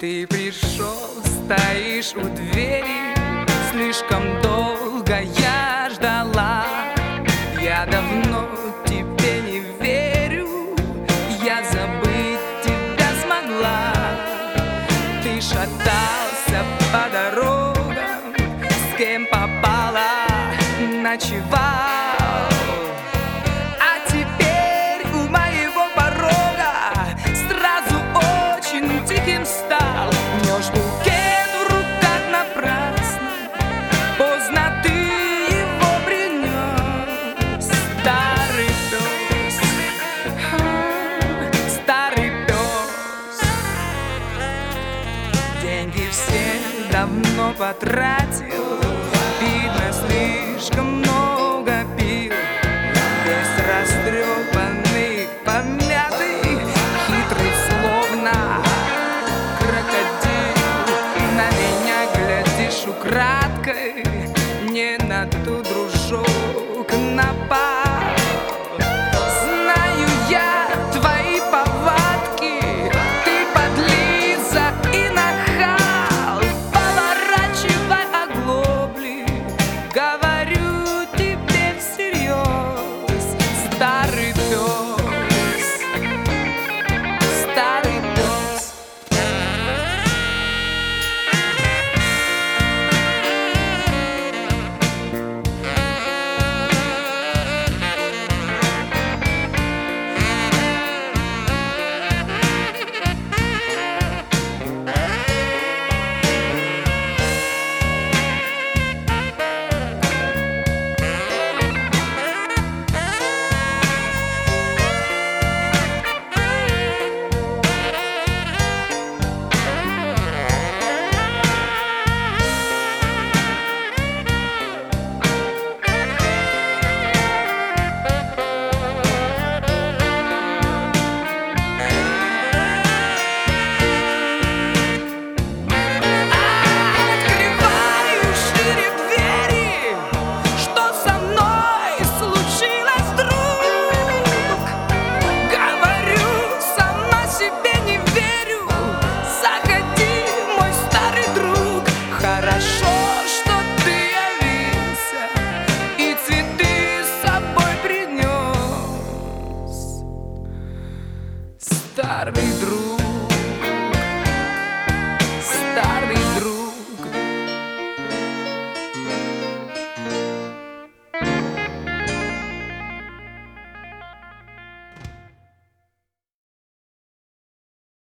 Ты пришел, стоишь у двери, слишком долго я ждала. Я давно тебе не верю, я забыть тебя смогла. Ты шатался по дорогам, с кем попала ночевал. А теперь у моего порога сразу очень тихим стал. Мнешь букет в руках напрасно, поздно ты его принес. Старый пес, старый пес, деньги все давно потратил, видно, слишком много пил. Весь растрепанный, помятый, хитрый, словно крокодил. На меня глядишь украдкой, не на ту, дружок, напал. Знаю я твои повадки, ты подлиза и нахал. Поворачивай оглобли, говорю тебе всерьез. Старый пес, старый пес. Старый